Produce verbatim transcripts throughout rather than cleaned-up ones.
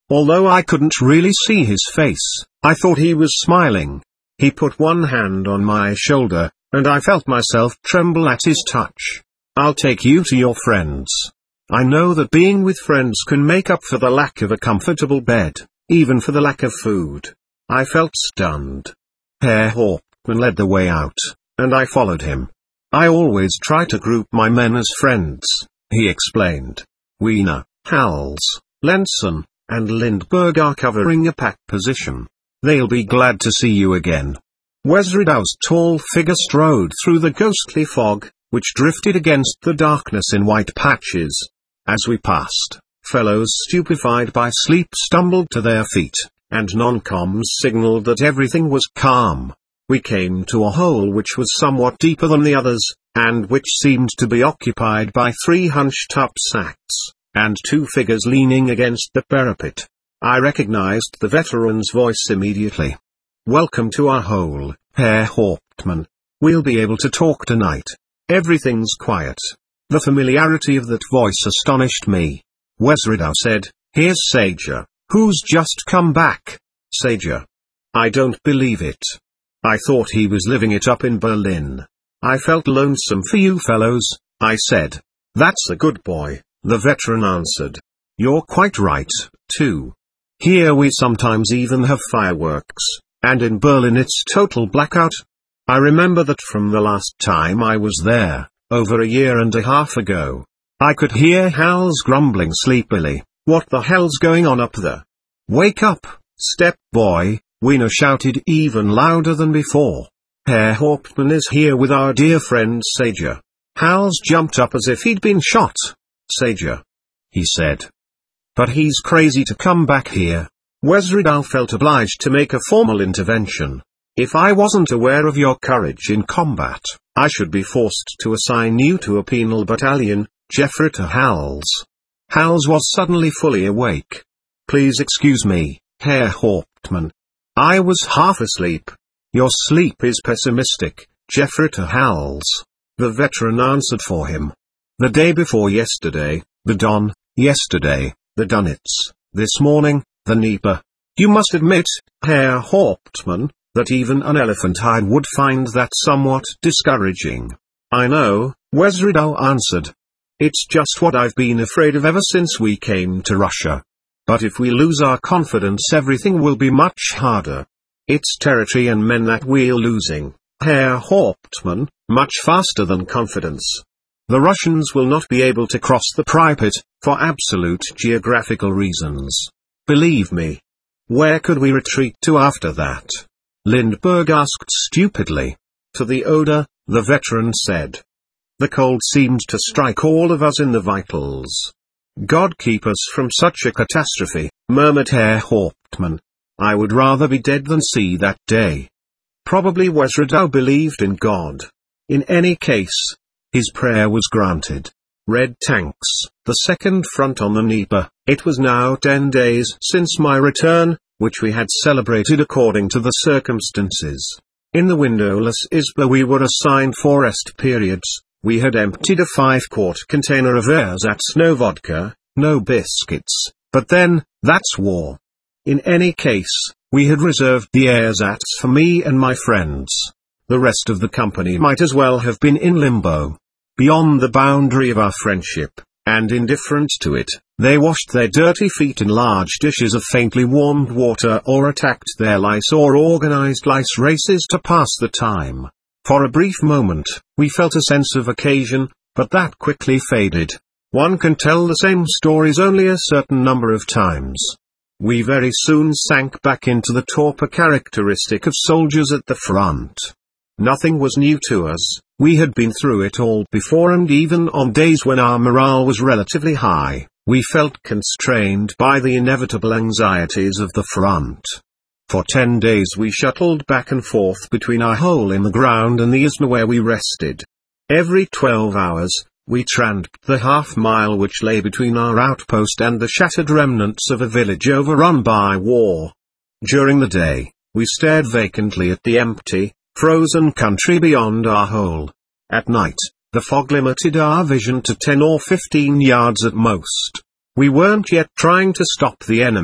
Although I couldn't really see his face, I thought he was smiling. He put one hand on my shoulder, and I felt myself tremble at his touch. "I'll take you to your friends. I know that being with friends can make up for the lack of a comfortable bed, even for the lack of food." I felt stunned. Herr Hauptmann led the way out, and I followed him. "I always try to group my men as friends," he explained. "Wiener, Hals, Lenson, and Lindbergh are covering a pack position. They'll be glad to see you again." Wesridau's tall figure strode through the ghostly fog, which drifted against the darkness in white patches. As we passed, fellows stupefied by sleep stumbled to their feet, and non-coms signaled that everything was calm. We came to a hole which was somewhat deeper than the others, and which seemed to be occupied by three hunched-up sacks, and two figures leaning against the parapet. I recognized the veteran's voice immediately. "Welcome to our hole, Herr Hauptmann. We'll be able to talk tonight. Everything's quiet." The familiarity of that voice astonished me. Wesridau said, "Here's Sager, who's just come back." Sager? I don't believe it. I thought he was living it up in Berlin. "I felt lonesome for you fellows," I said. "That's a good boy," the veteran answered. "You're quite right, too. Here we sometimes even have fireworks, and in Berlin it's total blackout. I remember that from the last time I was there, over a year and a half ago. I could hear Hals grumbling sleepily, 'What the hell's going on up there?' 'Wake up, step boy,' Wiener shouted even louder than before. 'Herr Hauptmann is here with our dear friend Sager.' Hals jumped up as if he'd been shot. 'Sager,' he said. 'But he's crazy to come back here.' Wesridau felt obliged to make a formal intervention. 'If I wasn't aware of your courage in combat, I should be forced to assign you to a penal battalion, Jeffrey Hals.' Hals was suddenly fully awake. 'Please excuse me, Herr Hauptmann. I was half asleep.' 'Your sleep is pessimistic, Jeffrey Hals,' the veteran answered for him. 'The day before yesterday, the Don, yesterday, the Donitz, this morning, the Dnieper. You must admit, Herr Hauptmann, that even an elephant-hide would find that somewhat discouraging.' 'I know,' Wesridau answered. 'It's just what I've been afraid of ever since we came to Russia. But if we lose our confidence, everything will be much harder. It's territory and men that we're losing, Herr Hauptmann, much faster than confidence. The Russians will not be able to cross the Pripyat, for absolute geographical reasons. Believe me. Where could we retreat to after that?' Lindbergh asked stupidly. 'To the Oder,' the veteran said. The cold seemed to strike all of us in the vitals. 'God keep us from such a catastrophe,' murmured Herr Hauptmann. 'I would rather be dead than see that day.' Probably Wesridau believed in God. In any case, his prayer was granted. Red tanks, the second front on the Dnieper. It was now ten days since my return, which we had celebrated according to the circumstances. In the windowless Isba we were assigned for rest periods. We had emptied a five-quart container of ersatz, no vodka, no biscuits, but then, that's war. In any case, we had reserved the ersatz for me and my friends. The rest of the company might as well have been in limbo. Beyond the boundary of our friendship, and indifferent to it, they washed their dirty feet in large dishes of faintly warmed water or attacked their lice or organized lice races to pass the time. For a brief moment, we felt a sense of occasion, but that quickly faded. One can tell the same stories only a certain number of times. We very soon sank back into the torpor characteristic of soldiers at the front. Nothing was new to us, we had been through it all before, and even on days when our morale was relatively high, we felt constrained by the inevitable anxieties of the front. For ten days we shuttled back and forth between our hole in the ground and the Isma where we rested. Every twelve hours, we tramped the half-mile which lay between our outpost and the shattered remnants of a village overrun by war. During the day, we stared vacantly at the empty, frozen country beyond our hole. At night, the fog limited our vision to ten or fifteen yards at most. We weren't yet trying to stop the enemy,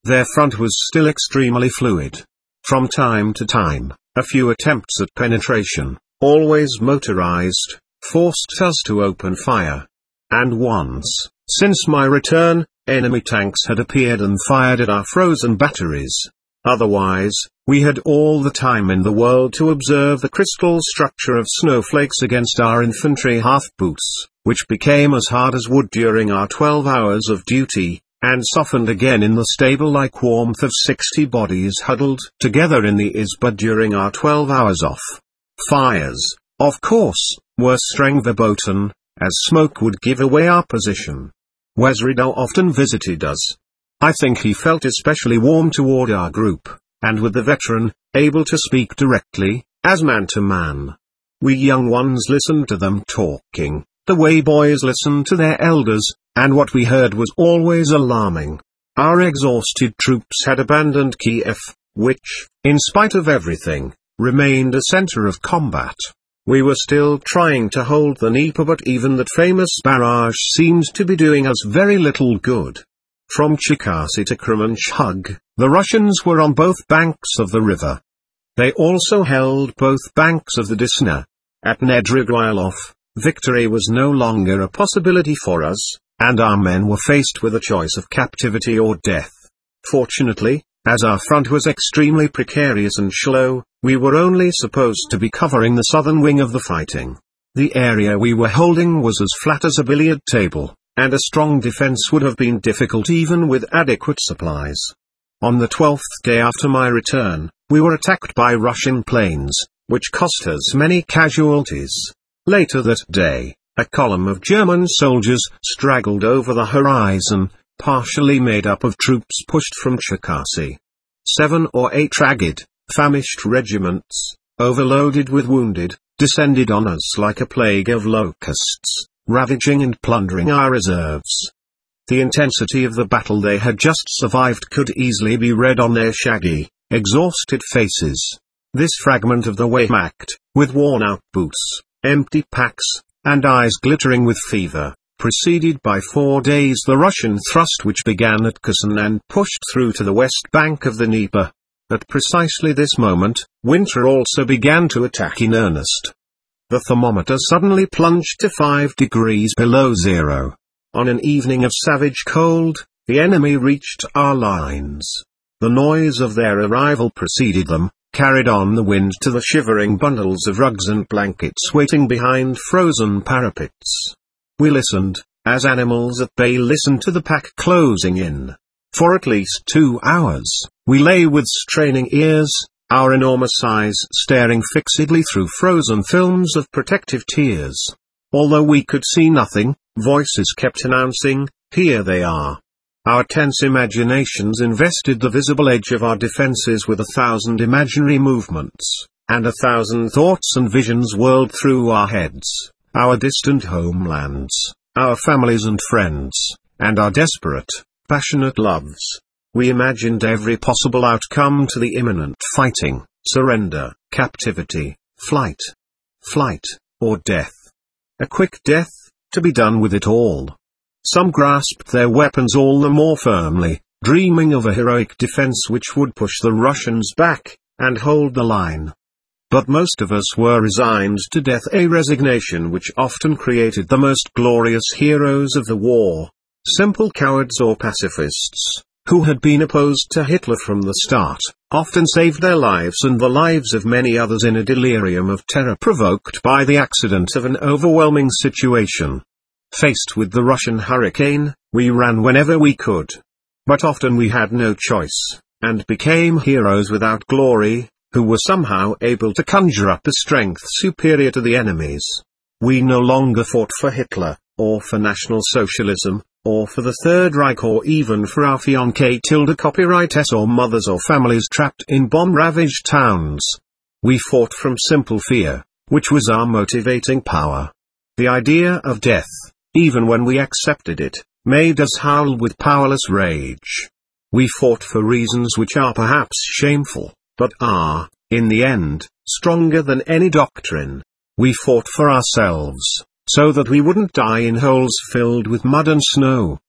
Their front was still extremely fluid. From time to time, a few attempts at penetration, always motorized, forced us to open fire. And once, since my return, enemy tanks had appeared and fired at our frozen batteries. Otherwise, we had all the time in the world to observe the crystal structure of snowflakes against our infantry half-boots, which became as hard as wood during our twelve hours of duty, and softened again in the stable-like warmth of sixty bodies huddled together in the Isba during our twelve hours off. Fires, of course, were streng verboten, as smoke would give away our position. Wesrido often visited us. I think he felt especially warm toward our group, and with the veteran, able to speak directly, as man to man. We young ones listened to them talking, the way boys listen to their elders, and what we heard was always alarming. Our exhausted troops had abandoned Kiev, which, in spite of everything, remained a center of combat. We were still trying to hold the Dnieper, but even that famous barrage seemed to be doing us very little good. From Cherkasy to Kremenchug, the Russians were on both banks of the river. They also held both banks of the Desna. At Nedrigorlov, victory was no longer a possibility for us, and our men were faced with a choice of captivity or death. Fortunately, as our front was extremely precarious and shallow, we were only supposed to be covering the southern wing of the fighting. The area we were holding was as flat as a billiard table, and a strong defense would have been difficult even with adequate supplies. On the twelfth day after my return, we were attacked by Russian planes, which cost us many casualties. Later that day, a column of German soldiers straggled over the horizon, partially made up of troops pushed from Cherkasy. Seven or eight ragged, famished regiments, overloaded with wounded, descended on us like a plague of locusts, ravaging and plundering our reserves. The intensity of the battle they had just survived could easily be read on their shaggy, exhausted faces. This fragment of the Wehrmacht, with worn-out boots, empty packs, and eyes glittering with fever, preceded by four days the Russian thrust which began at Kherson and pushed through to the west bank of the Dnieper. At precisely this moment, winter also began to attack in earnest. The thermometer suddenly plunged to five degrees below zero. On an evening of savage cold, the enemy reached our lines. The noise of their arrival preceded them, carried on the wind to the shivering bundles of rugs and blankets waiting behind frozen parapets. We listened, as animals at bay listen to the pack closing in. For at least two hours, we lay with straining ears, our enormous eyes staring fixedly through frozen films of protective tears. Although we could see nothing, voices kept announcing, "Here they are." Our tense imaginations invested the visible edge of our defenses with a thousand imaginary movements, and a thousand thoughts and visions whirled through our heads, our distant homelands, our families and friends, and our desperate, passionate loves. We imagined every possible outcome to the imminent fighting: surrender, captivity, flight, flight, or death. A quick death, to be done with it all. Some grasped their weapons all the more firmly, dreaming of a heroic defense which would push the Russians back, and hold the line. But most of us were resigned to death, a resignation which often created the most glorious heroes of the war. Simple cowards or pacifists, who had been opposed to Hitler from the start, often saved their lives and the lives of many others in a delirium of terror provoked by the accident of an overwhelming situation. Faced with the Russian hurricane, we ran whenever we could. But often we had no choice, and became heroes without glory, who were somehow able to conjure up a strength superior to the enemy's. We no longer fought for Hitler, or for National Socialism, or for the Third Reich, or even for our fiancé tilde copyrights or mothers or families trapped in bomb-ravaged towns. We fought from simple fear, which was our motivating power. The idea of death, even when we accepted it, made us howl with powerless rage. We fought for reasons which are perhaps shameful, but are, in the end, stronger than any doctrine. We fought for ourselves, so that we wouldn't die in holes filled with mud and snow,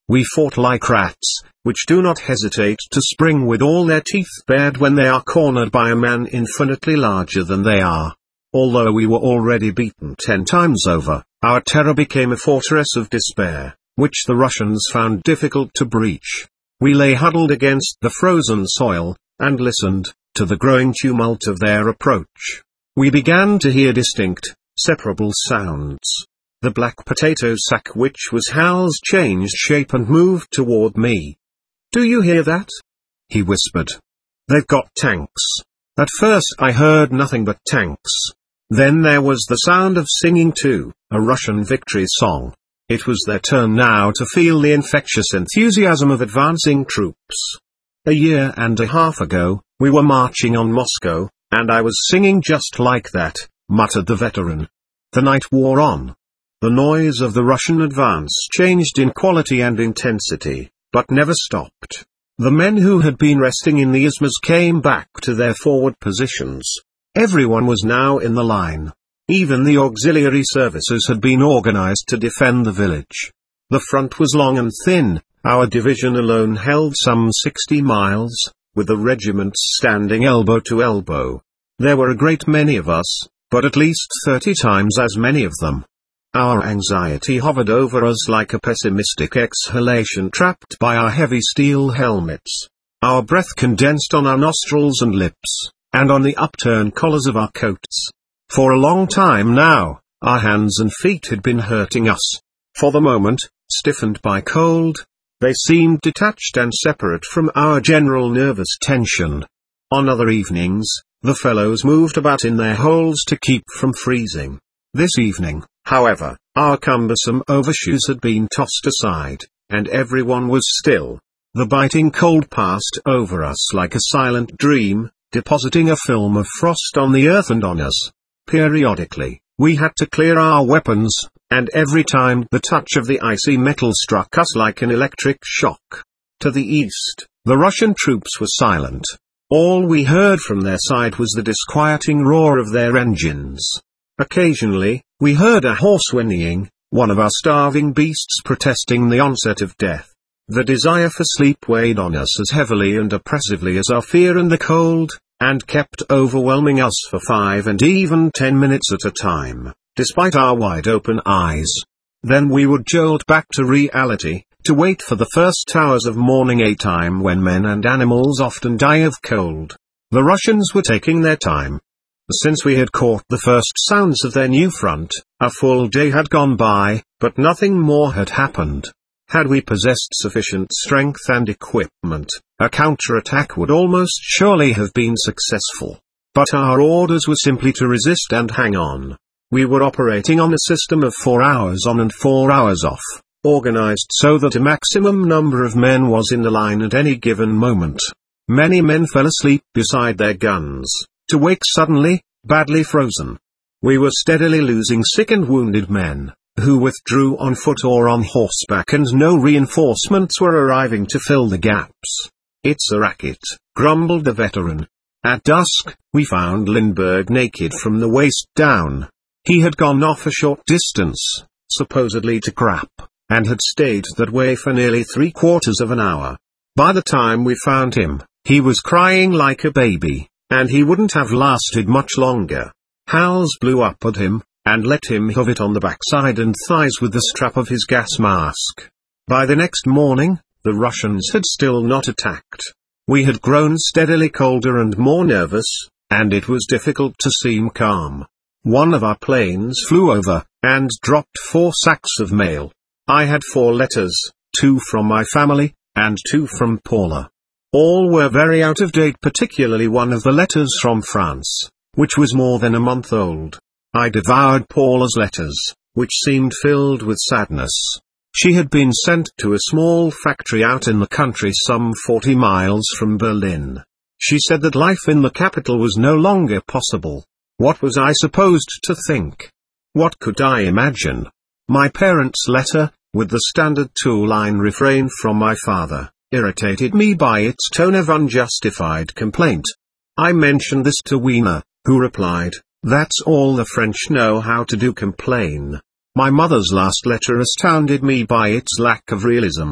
We fought like rats, which do not hesitate to spring with all their teeth bared when they are cornered by a man infinitely larger than they are. Although we were already beaten ten times over, our terror became a fortress of despair, which the Russians found difficult to breach. We lay huddled against the frozen soil, and listened to the growing tumult of their approach. We began to hear distinct, separable sounds. The black potato sack which was Hal's changed shape and moved toward me. "Do you hear that?" he whispered. "They've got tanks." At first I heard nothing but tanks. Then there was the sound of singing too, a Russian victory song. It was their turn now to feel the infectious enthusiasm of advancing troops. A year and a half ago, we were marching on Moscow, and I was singing just like that, muttered the veteran. The night wore on. The noise of the Russian advance changed in quality and intensity, but never stopped. The men who had been resting in the isthmus came back to their forward positions. Everyone was now in the line. Even the auxiliary services had been organized to defend the village. The front was long and thin. Our division alone held some sixty miles, with the regiments standing elbow to elbow. There were a great many of us, but at least thirty times as many of them. Our anxiety hovered over us like a pessimistic exhalation trapped by our heavy steel helmets. Our breath condensed on our nostrils and lips, and on the upturned collars of our coats. For a long time now, our hands and feet had been hurting us. For the moment, stiffened by cold, they seemed detached and separate from our general nervous tension. On other evenings, the fellows moved about in their holes to keep from freezing. This evening, however, our cumbersome overshoes had been tossed aside, and everyone was still. The biting cold passed over us like a silent dream, depositing a film of frost on the earth and on us. Periodically, we had to clear our weapons, and every time the touch of the icy metal struck us like an electric shock. To the east, the Russian troops were silent. All we heard from their side was the disquieting roar of their engines. Occasionally, we heard a horse whinnying, one of our starving beasts protesting the onset of death. The desire for sleep weighed on us as heavily and oppressively as our fear and the cold, and kept overwhelming us for five and even ten minutes at a time, despite our wide-open eyes. Then we would jolt back to reality, to wait for the first hours of morning, a time when men and animals often die of cold. The Russians were taking their time. Since we had caught the first sounds of their new front, a full day had gone by, but nothing more had happened. Had we possessed sufficient strength and equipment, a counterattack would almost surely have been successful. But our orders were simply to resist and hang on. We were operating on a system of four hours on and four hours off, organized so that a maximum number of men was in the line at any given moment. Many men fell asleep beside their guns, to wake suddenly, badly frozen. We were steadily losing sick and wounded men, who withdrew on foot or on horseback, and no reinforcements were arriving to fill the gaps. "It's a racket," grumbled the veteran. At dusk, we found Lindbergh naked from the waist down. He had gone off a short distance, supposedly to crap, and had stayed that way for nearly three quarters of an hour. By the time we found him, he was crying like a baby, and he wouldn't have lasted much longer. Hals blew up at him, and let him have it on the backside and thighs with the strap of his gas mask. By the next morning, the Russians had still not attacked. We had grown steadily colder and more nervous, and it was difficult to seem calm. One of our planes flew over, and dropped four sacks of mail. I had four letters, two from my family, and two from Paula. All were very out of date, particularly one of the letters from France, which was more than a month old. I devoured Paula's letters, which seemed filled with sadness. She had been sent to a small factory out in the country some forty miles from Berlin. She said that life in the capital was no longer possible. What was I supposed to think? What could I imagine? My parents' letter, with the standard two-line refrain from my father, irritated me by its tone of unjustified complaint. I mentioned this to Weena, who replied, "That's all the French know how to do, complain." My mother's last letter astounded me by its lack of realism.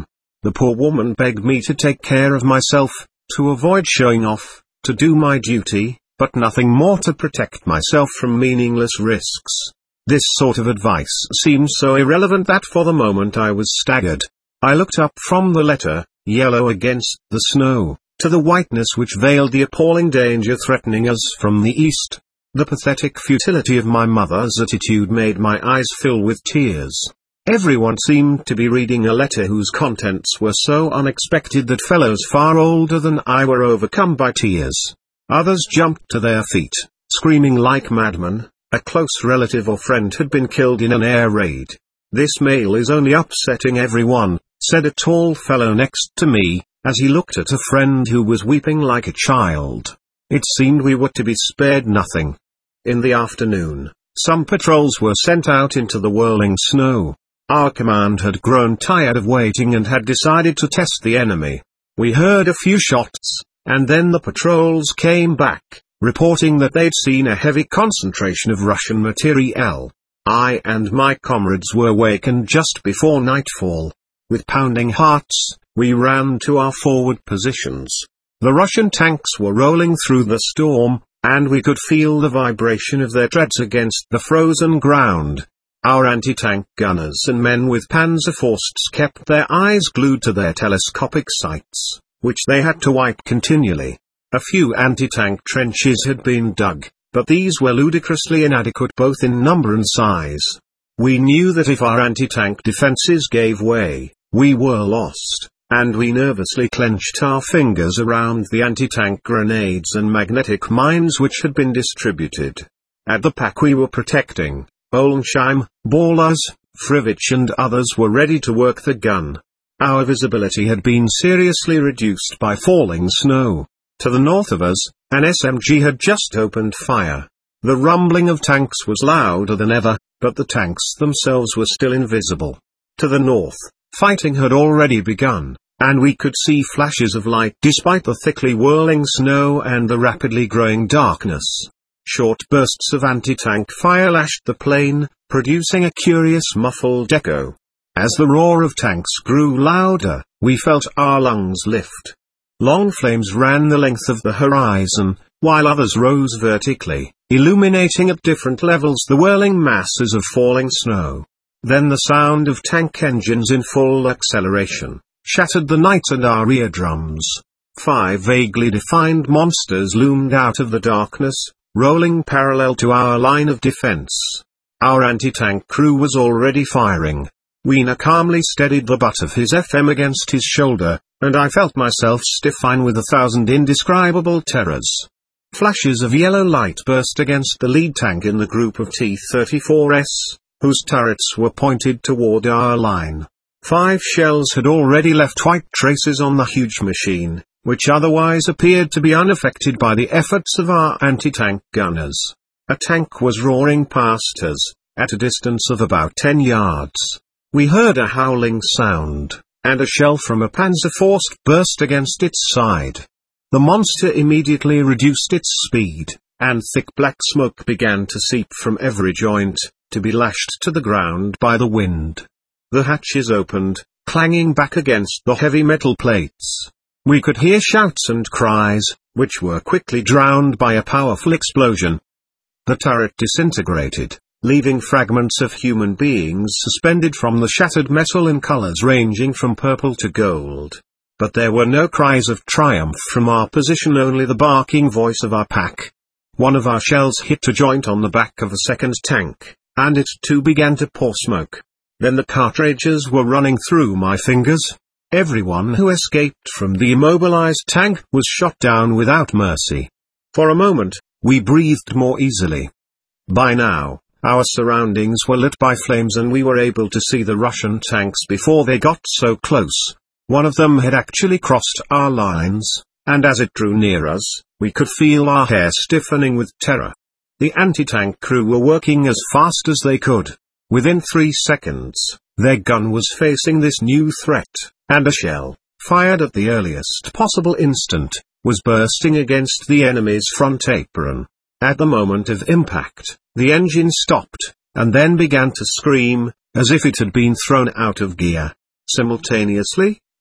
The poor woman begged me to take care of myself, to avoid showing off, to do my duty, but nothing more to protect myself from meaningless risks. This sort of advice seemed so irrelevant that for the moment I was staggered. I looked up from the letter, yellow against the snow, to the whiteness which veiled the appalling danger threatening us from the east. The pathetic futility of my mother's attitude made my eyes fill with tears. Everyone seemed to be reading a letter whose contents were so unexpected that fellows far older than I were overcome by tears. Others jumped to their feet, screaming like madmen. A close relative or friend had been killed in an air raid. "This mail is only upsetting everyone," said a tall fellow next to me, as he looked at a friend who was weeping like a child. It seemed we were to be spared nothing. In the afternoon, some patrols were sent out into the whirling snow. Our command had grown tired of waiting and had decided to test the enemy. We heard a few shots, and then the patrols came back, reporting that they'd seen a heavy concentration of Russian materiel. I and my comrades were wakened just before nightfall. With pounding hearts, we ran to our forward positions. The Russian tanks were rolling through the storm, and we could feel the vibration of their treads against the frozen ground. Our anti-tank gunners and men with Panzerfausts kept their eyes glued to their telescopic sights, which they had to wipe continually. A few anti-tank trenches had been dug, but these were ludicrously inadequate both in number and size. We knew that if our anti-tank defenses gave way, we were lost, and we nervously clenched our fingers around the anti-tank grenades and magnetic mines which had been distributed. At the pack we were protecting, Olensheim, Ballers, Frivich and others were ready to work the gun. Our visibility had been seriously reduced by falling snow. To the north of us, an S M G had just opened fire. The rumbling of tanks was louder than ever, but the tanks themselves were still invisible. To the north, fighting had already begun, and we could see flashes of light despite the thickly whirling snow and the rapidly growing darkness. Short bursts of anti-tank fire lashed the plain, producing a curious muffled echo. As the roar of tanks grew louder, we felt our lungs lift. Long flames ran the length of the horizon, while others rose vertically, illuminating at different levels the whirling masses of falling snow. Then the sound of tank engines in full acceleration shattered the night and our eardrums. Five vaguely defined monsters loomed out of the darkness, rolling parallel to our line of defense. Our anti-tank crew was already firing. Wiener calmly steadied the butt of his F M against his shoulder, and I felt myself stiffen with a thousand indescribable terrors. Flashes of yellow light burst against the lead tank in the group of T thirty-four S, whose turrets were pointed toward our line. Five shells had already left white traces on the huge machine, which otherwise appeared to be unaffected by the efforts of our anti-tank gunners. A tank was roaring past us, at a distance of about ten yards. We heard a howling sound, and a shell from a Panzerfaust burst against its side. The monster immediately reduced its speed, and thick black smoke began to seep from every joint, to be lashed to the ground by the wind. The hatches opened, clanging back against the heavy metal plates. We could hear shouts and cries, which were quickly drowned by a powerful explosion. The turret disintegrated, leaving fragments of human beings suspended from the shattered metal in colors ranging from purple to gold. But there were no cries of triumph from our position, only the barking voice of our pack. One of our shells hit a joint on the back of a second tank, and it too began to pour smoke. Then the cartridges were running through my fingers. Everyone who escaped from the immobilized tank was shot down without mercy. For a moment, we breathed more easily. By now, our surroundings were lit by flames and we were able to see the Russian tanks before they got so close. One of them had actually crossed our lines, and as it drew near us, we could feel our hair stiffening with terror. The anti-tank crew were working as fast as they could. Within three seconds, their gun was facing this new threat, and a shell, fired at the earliest possible instant, was bursting against the enemy's front apron. At the moment of impact, the engine stopped, and then began to scream, as if it had been thrown out of gear. Simultaneously,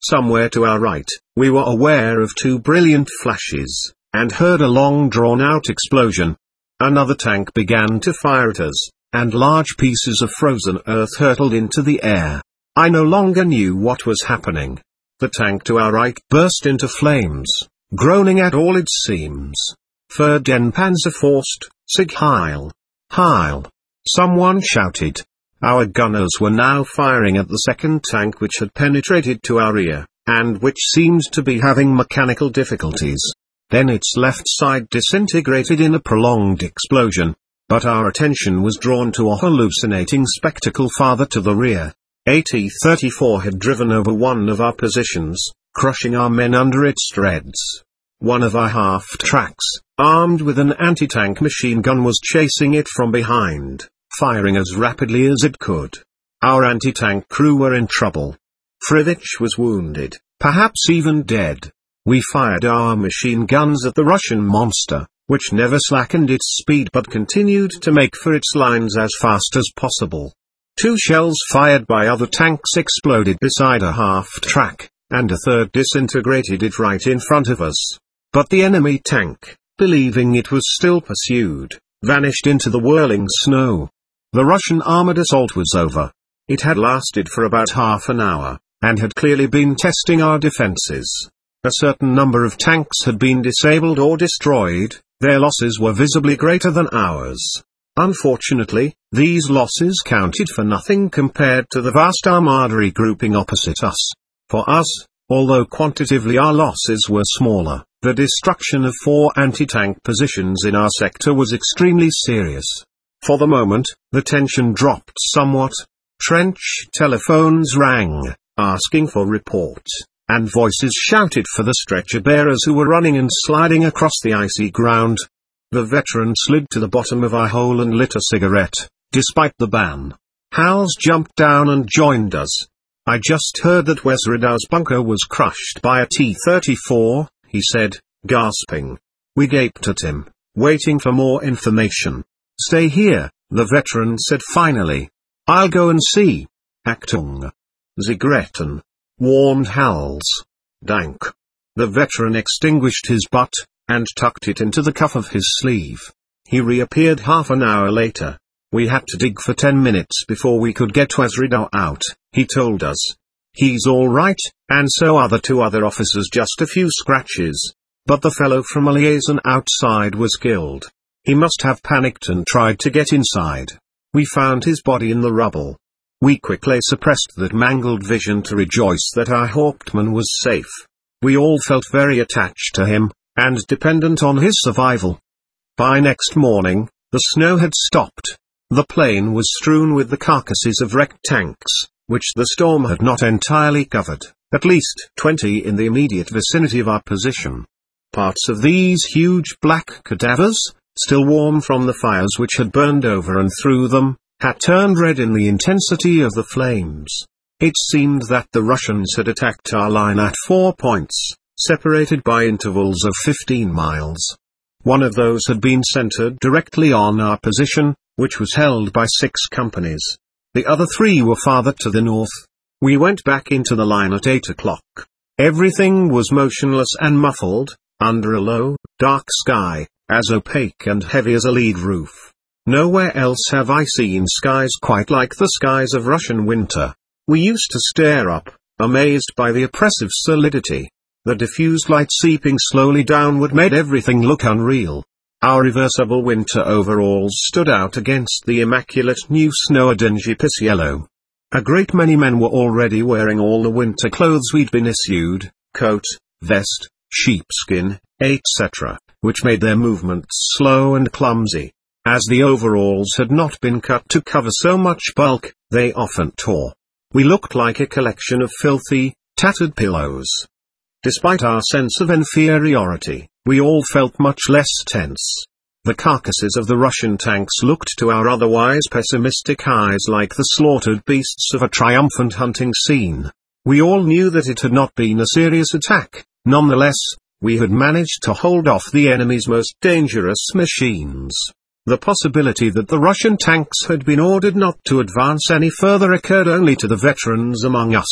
Somewhere to our right, we were aware of two brilliant flashes, and heard a long drawn-out explosion. Another tank began to fire at us, and large pieces of frozen earth hurtled into the air. I no longer knew what was happening. The tank to our right burst into flames, groaning at all its seams. Verden Panzerfaust, Sig Heil! Heil! Someone shouted. Our gunners were now firing at the second tank, which had penetrated to our rear, and which seemed to be having mechanical difficulties. Then its left side disintegrated in a prolonged explosion. But our attention was drawn to a hallucinating spectacle farther to the rear. A T thirty-four had driven over one of our positions, crushing our men under its treads. One of our half-tracks, armed with an anti-tank machine gun, was chasing it from behind, firing as rapidly as it could. Our anti-tank crew were in trouble. Friedrich was wounded, perhaps even dead. We fired our machine guns at the Russian monster, which never slackened its speed but continued to make for its lines as fast as possible. Two shells fired by other tanks exploded beside a half-track, and a third disintegrated it right in front of us. But the enemy tank, believing it was still pursued, vanished into the whirling snow. The Russian armored assault was over. It had lasted for about half an hour, and had clearly been testing our defenses. A certain number of tanks had been disabled or destroyed. Their losses were visibly greater than ours. Unfortunately, these losses counted for nothing compared to the vast armada regrouping opposite us. For us, although quantitatively our losses were smaller, the destruction of four anti-tank positions in our sector was extremely serious. For the moment, the tension dropped somewhat. Trench telephones rang, asking for reports, and voices shouted for the stretcher-bearers who were running and sliding across the icy ground. The veteran slid to the bottom of our hole and lit a cigarette, despite the ban. Hals jumped down and joined us. I just heard that Wesridow's bunker was crushed by a T thirty-four, he said, gasping. We gaped at him, waiting for more information. Stay here, the veteran said finally. I'll go and see. Achtung. Sie retten, warned Hals. Dank. The veteran extinguished his butt, and tucked it into the cuff of his sleeve. He reappeared half an hour later. We had to dig for ten minutes before we could get Wesridow out, he told us. He's all right, and so are the two other officers, just a few scratches. But the fellow from a liaison outside was killed. He must have panicked and tried to get inside. We found his body in the rubble. We quickly suppressed that mangled vision to rejoice that our Hauptmann was safe. We all felt very attached to him, and dependent on his survival. By next morning, the snow had stopped. The plain was strewn with the carcasses of wrecked tanks, which the storm had not entirely covered, at least twenty in the immediate vicinity of our position. Parts of these huge black cadavers, still warm from the fires which had burned over and through them, had turned red in the intensity of the flames. It seemed that the Russians had attacked our line at four points, separated by intervals of fifteen miles. One of those had been centered directly on our position, which was held by six companies. The other three were farther to the north. We went back into the line at eight o'clock. Everything was motionless and muffled, under a low, dark sky, as opaque and heavy as a lead roof. Nowhere else have I seen skies quite like the skies of Russian winter. We used to stare up, amazed by the oppressive solidity. The diffused light seeping slowly downward made everything look unreal. Our reversible winter overalls stood out against the immaculate new snow, a dingy piss yellow. A great many men were already wearing all the winter clothes we'd been issued, coat, vest, sheepskin, et cetera, which made their movements slow and clumsy. As the overalls had not been cut to cover so much bulk, they often tore. We looked like a collection of filthy, tattered pillows. Despite our sense of inferiority, we all felt much less tense. The carcasses of the Russian tanks looked to our otherwise pessimistic eyes like the slaughtered beasts of a triumphant hunting scene. We all knew that it had not been a serious attack. Nonetheless, we had managed to hold off the enemy's most dangerous machines. The possibility that the Russian tanks had been ordered not to advance any further occurred only to the veterans among us.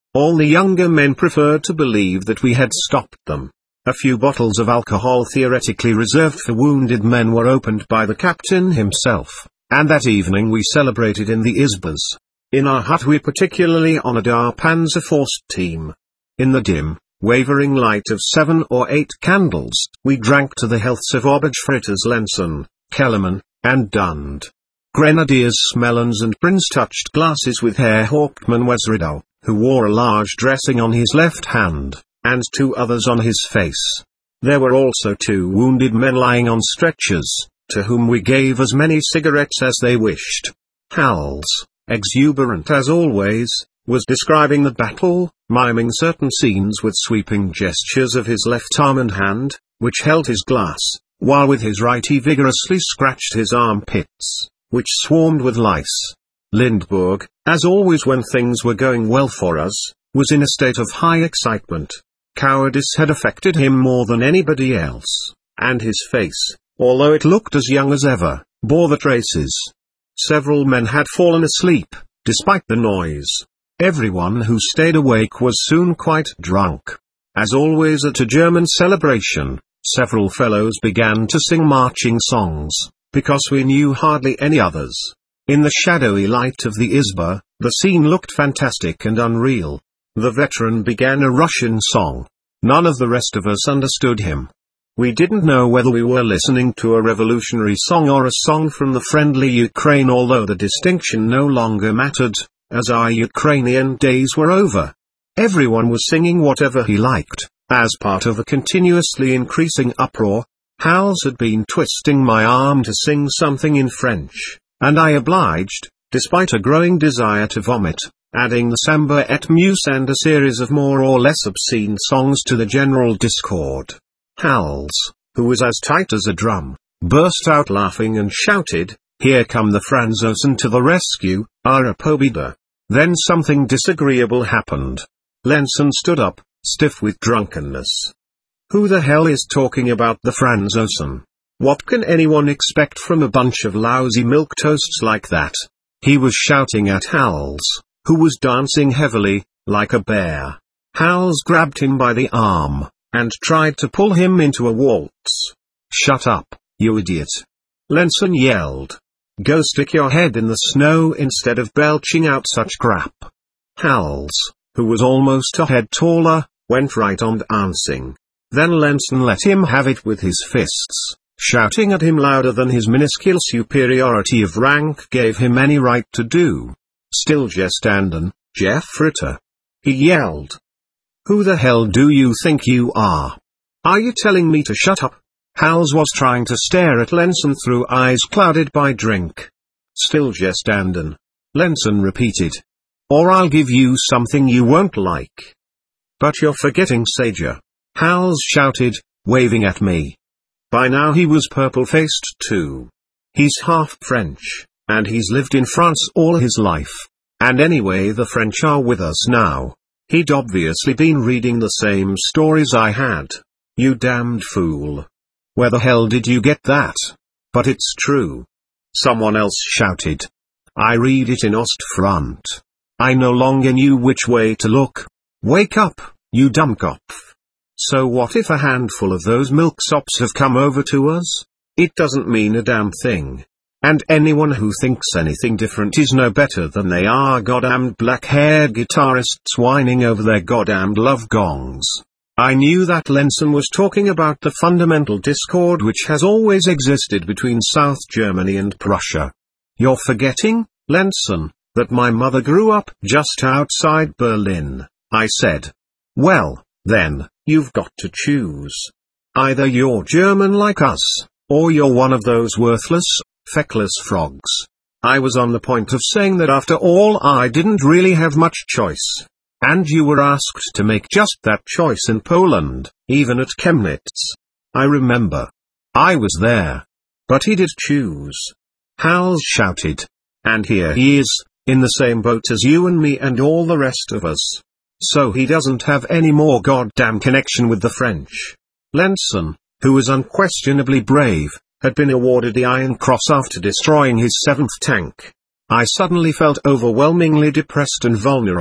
All the younger men preferred to believe that we had stopped them. A few bottles of alcohol theoretically reserved for wounded men were opened by the captain himself, and that evening we celebrated in the Isbas. In our hut we particularly honored our Panzerfaust team. In the dim, wavering light of seven or eight candles, we drank to the healths of Obergefritters Lenson, Kellerman, and Dund. Grenadiers Smellens and Prince touched glasses with Herr Hauptmann Wesridow, who wore a large dressing on his left hand, and two others on his face. There were also two wounded men lying on stretchers, to whom we gave as many cigarettes as they wished. Howells, exuberant as always, was describing the battle, miming certain scenes with sweeping gestures of his left arm and hand, which held his glass, while with his right he vigorously scratched his armpits, which swarmed with lice. Lindbergh, as always when things were going well for us, was in a state of high excitement. Cowardice had affected him more than anybody else, and his face, although it looked as young as ever, bore the traces. Several men had fallen asleep, despite the noise. Everyone who stayed awake was soon quite drunk. As always at a German celebration, several fellows began to sing marching songs, because we knew hardly any others. In the shadowy light of the Isba, the scene looked fantastic and unreal. The veteran began a Russian song. None of the rest of us understood him. We didn't know whether we were listening to a revolutionary song or a song from the friendly Ukraine, although the distinction no longer mattered, as our Ukrainian days were over. Everyone was singing whatever he liked, as part of a continuously increasing uproar. Howells had been twisting my arm to sing something in French, and I obliged, despite a growing desire to vomit, adding the Samba et Muse and a series of more or less obscene songs to the general discord. Howells, who was as tight as a drum, burst out laughing and shouted, "Here come the Franzosen to the rescue, Ara Pobeda." Then something disagreeable happened. Lenson stood up, stiff with drunkenness. "Who the hell is talking about the Franzosen? What can anyone expect from a bunch of lousy milquetoasts like that?" He was shouting at Howells, who was dancing heavily, like a bear. Howells grabbed him by the arm, and tried to pull him into a waltz. "Shut up, you idiot!" Lenson yelled. "Go stick your head in the snow instead of belching out such crap." Howells, who was almost a head taller, went right on dancing. Then Lenson let him have it with his fists, shouting at him louder than his minuscule superiority of rank gave him any right to do. "Stillgestanden, Jeff Ritter!" he yelled. "Who the hell do you think you are? Are you telling me to shut up?" Howells was trying to stare at Lenson through eyes clouded by drink. "Stillgestanden," Lenson repeated. "Or I'll give you something you won't like." "But you're forgetting Sager," Howells shouted, waving at me. By now he was purple-faced too. He's half French, and he's lived in France all his life. And anyway, the French are with us now. He'd obviously been reading the same stories I had. "You damned fool. Where the hell did you get that? But it's true." Someone else shouted. "I read it in Ostfront. I no longer knew which way to look. Wake up, you dummkopf." So what if a handful of those milksops have come over to us? It doesn't mean a damn thing. And anyone who thinks anything different is no better than they are goddamned black-haired guitarists whining over their goddamned love gongs. I knew that Lenson was talking about the fundamental discord which has always existed between South Germany and Prussia. "You're forgetting, Lenson, that my mother grew up just outside Berlin," I said. "Well, then, you've got to choose. Either you're German like us, or you're one of those worthless, feckless frogs." I was on the point of saying that after all I didn't really have much choice. And you were asked to make just that choice in Poland, even at Chemnitz. I remember. I was there. But he did choose. Howells shouted. And here he is, in the same boat as you and me and all the rest of us. So he doesn't have any more goddamn connection with the French. Lenson, who was unquestionably brave, had been awarded the Iron Cross after destroying his seventh tank. I suddenly felt overwhelmingly depressed and vulnerable.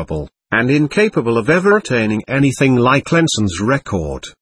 and incapable of ever attaining anything like Lenson's record.